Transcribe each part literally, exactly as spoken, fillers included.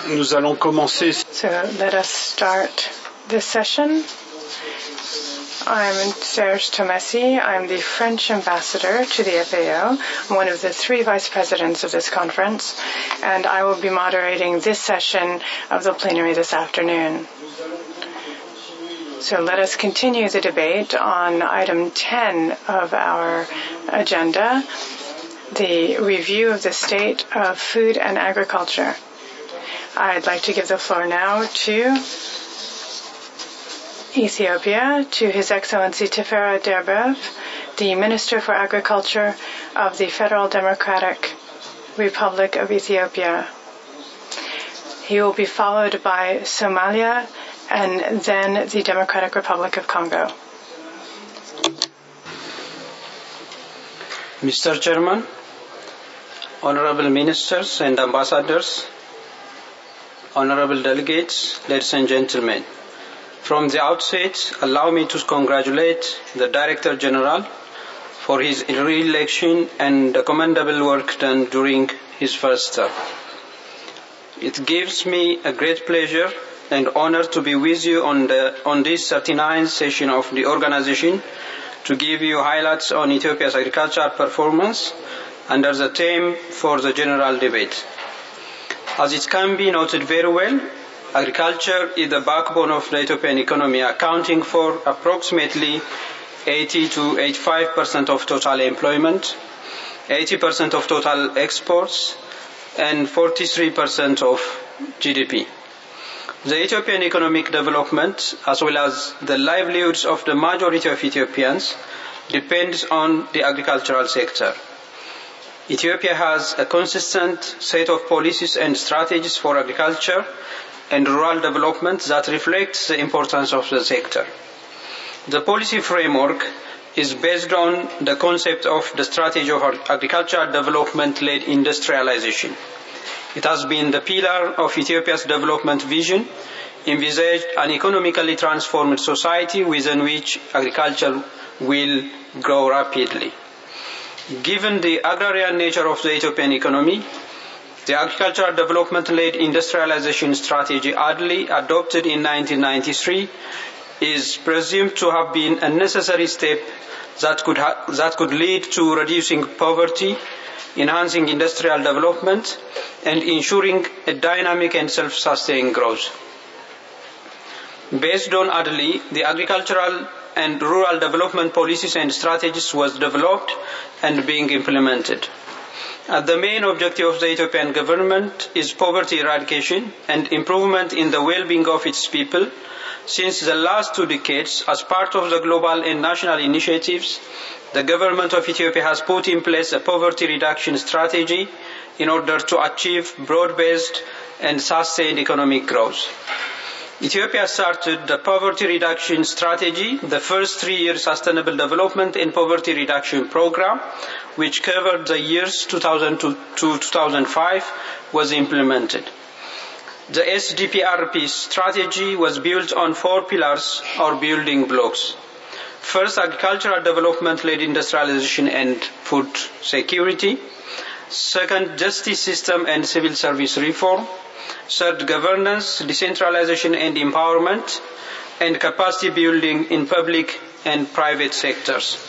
Nous allons commencer. So let us start this session. I'm Serge Tomasi. I'm the French ambassador to the F A O. I'm one of the three vice presidents of this conference, and I will be moderating this session of the plenary this afternoon. So let us continue the debate on item ten of our agenda, the review of the state of food and agriculture. I'd like to give the floor now to Ethiopia, to His Excellency Tefera Derbev, the Minister for Agriculture of the Federal Democratic Republic of Ethiopia. He will be followed by Somalia and then the Democratic Republic of Congo. Mister Chairman, honorable ministers and ambassadors, honorable delegates, ladies and gentlemen. From the outset, allow me to congratulate the Director General for his re-election and the commendable work done during his first term. It gives me a great pleasure and honor to be with you on, the, on this thirty-ninth session of the organization to give you highlights on Ethiopia's agricultural performance under the theme for the general debate. As it can be noted very well, agriculture is the backbone of the Ethiopian economy, accounting for approximately eighty to eighty-five percent of total employment, eighty percent of total exports, and forty-three percent of G D P. The Ethiopian economic development, as well as the livelihoods of the majority of Ethiopians, depends on the agricultural sector. Ethiopia has a consistent set of policies and strategies for agriculture and rural development that reflects the importance of the sector. The policy framework is based on the concept of the strategy of agricultural development-led industrialization. It has been the pillar of Ethiopia's development vision, envisaged an economically transformed society within which agriculture will grow rapidly. Given the agrarian nature of the Ethiopian economy, the Agricultural Development-Led Industrialization Strategy A D L I, adopted in nineteen ninety-three, is presumed to have been a necessary step that could, ha- that could lead to reducing poverty, enhancing industrial development, and ensuring a dynamic and self-sustaining growth. Based on A D L I, the agricultural and rural development policies and strategies was developed and being implemented. Uh, the main objective of the Ethiopian government is poverty eradication and improvement in the well-being of its people. Since the last two decades, as part of the global and national initiatives, the government of Ethiopia has put in place a poverty reduction strategy in order to achieve broad-based and sustained economic growth. Ethiopia started the poverty reduction strategy, the first three-year sustainable development and poverty reduction program, which covered the years two thousand to two thousand five, was implemented. The S D P R P strategy was built on four pillars or building blocks. First, agricultural development-led industrialization and food security. Second, justice system and civil service reform. Third, governance, decentralization and empowerment, and capacity building in public and private sectors.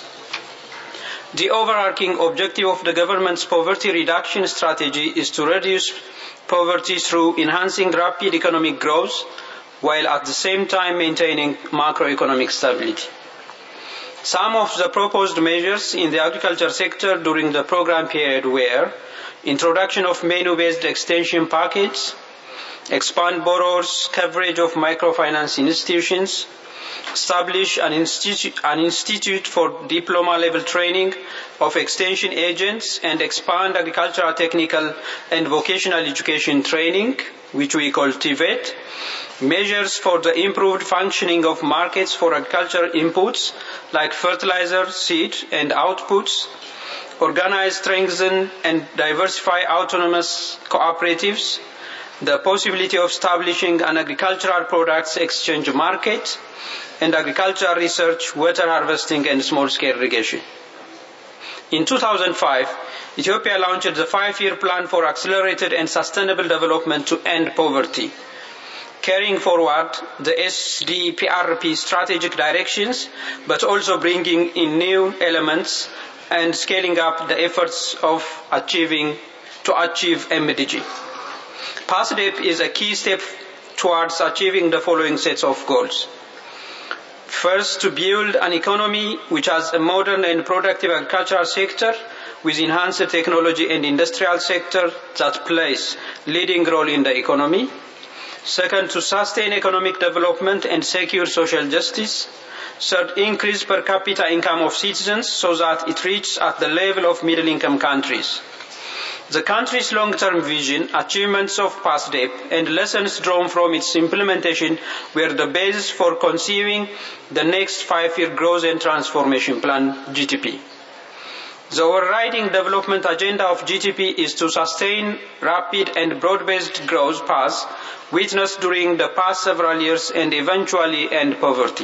The overarching objective of the government's poverty reduction strategy is to reduce poverty through enhancing rapid economic growth, while at the same time maintaining macroeconomic stability. Some of the proposed measures in the agriculture sector during the program period were introduction of menu-based extension packets, expand borrowers' coverage of microfinance institutions, establish an institute, an institute for diploma-level training of extension agents, and expand agricultural technical and vocational education training, which we call T V E T, measures for the improved functioning of markets for agricultural inputs like fertilizer, seed, and outputs, organize, strengthen, and diversify autonomous cooperatives, the possibility of establishing an agricultural products exchange market, and agricultural research, water harvesting, and small-scale irrigation. In two thousand five, Ethiopia launched the five-year plan for accelerated and sustainable development to end poverty, carrying forward the S D P R P strategic directions, but also bringing in new elements and scaling up the efforts of achieving to achieve M D G. PASDEP is a key step towards achieving the following sets of goals. First, to build an economy which has a modern and productive agricultural sector with enhanced technology and industrial sector that plays leading role in the economy. Second, to sustain economic development and secure social justice. Third, increase per capita income of citizens so that it reaches at the level of middle-income countries. The country's long-term vision, achievements of PASDEP, and lessons drawn from its implementation were the basis for conceiving the next five-year Growth and Transformation Plan, G T P. The overriding development agenda of G T P is to sustain rapid and broad-based growth paths witnessed during the past several years and eventually end poverty.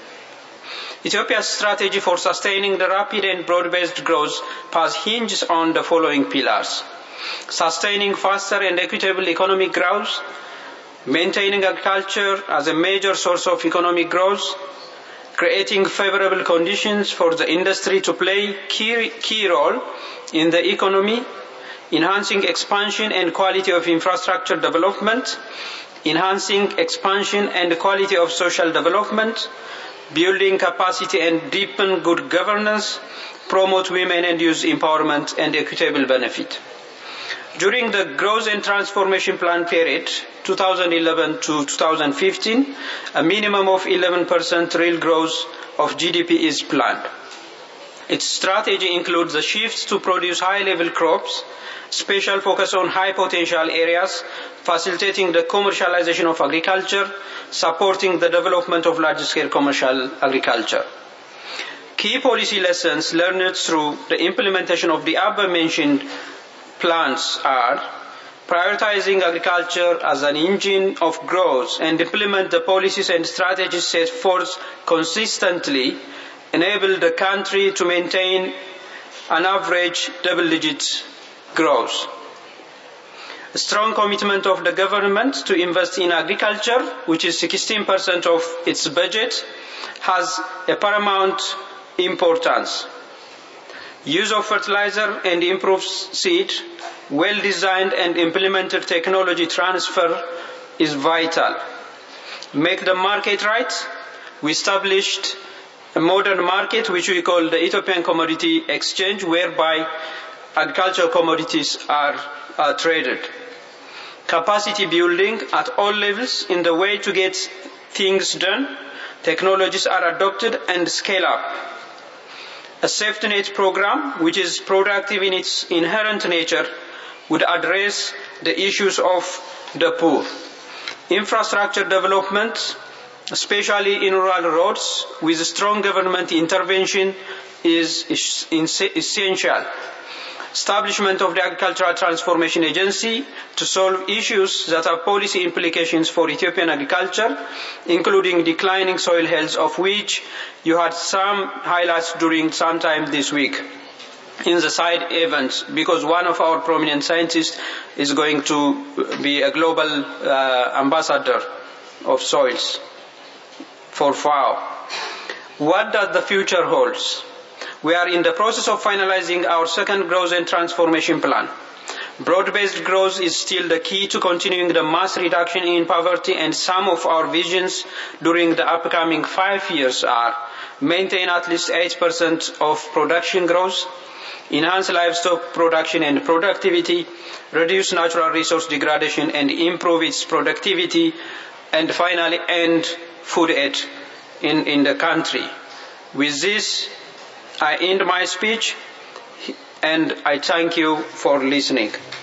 Ethiopia's strategy for sustaining the rapid and broad-based growth path hinges on the following pillars: sustaining faster and equitable economic growth, maintaining agriculture as a major source of economic growth, creating favorable conditions for the industry to play key, key role in the economy, enhancing expansion and quality of infrastructure development, enhancing expansion and quality of social development, building capacity and deepen good governance, promote women and youth empowerment and equitable benefit. During the Growth and Transformation Plan period, two thousand eleven to two thousand fifteen, a minimum of eleven percent real growth of G D P is planned. Its strategy includes the shifts to produce high-level crops, special focus on high-potential areas, facilitating the commercialization of agriculture, supporting the development of large-scale commercial agriculture. Key policy lessons learned through the implementation of the above-mentioned plans are prioritizing agriculture as an engine of growth and implement the policies and strategies set forth consistently, enable the country to maintain an average double-digit growth. A strong commitment of the government to invest in agriculture, which is sixteen percent of its budget, has a paramount importance. Use of fertilizer and improved seed, well-designed and implemented technology transfer is vital. Make the market right. We established a modern market which we call the Ethiopian Commodity Exchange, whereby agricultural commodities are, are traded. Capacity building at all levels in the way to get things done. Technologies are adopted and scale up. A safety net program, which is productive in its inherent nature, would address the issues of the poor. Infrastructure development, especially in rural roads, with strong government intervention is essential. Establishment of the Agricultural Transformation Agency to solve issues that have policy implications for Ethiopian agriculture, including declining soil health, of which you had some highlights during some time this week in the side events, because one of our prominent scientists is going to be a global uh, ambassador of soils for F A O. What does the future hold? We are in the process of finalizing our second Growth and Transformation Plan. Broad-based growth is still the key to continuing the mass reduction in poverty, and some of our visions during the upcoming five years are maintain at least eight percent of production growth, enhance livestock production and productivity, reduce natural resource degradation and improve its productivity, and finally end food aid in, in the country. With this, I end my speech and I thank you for listening.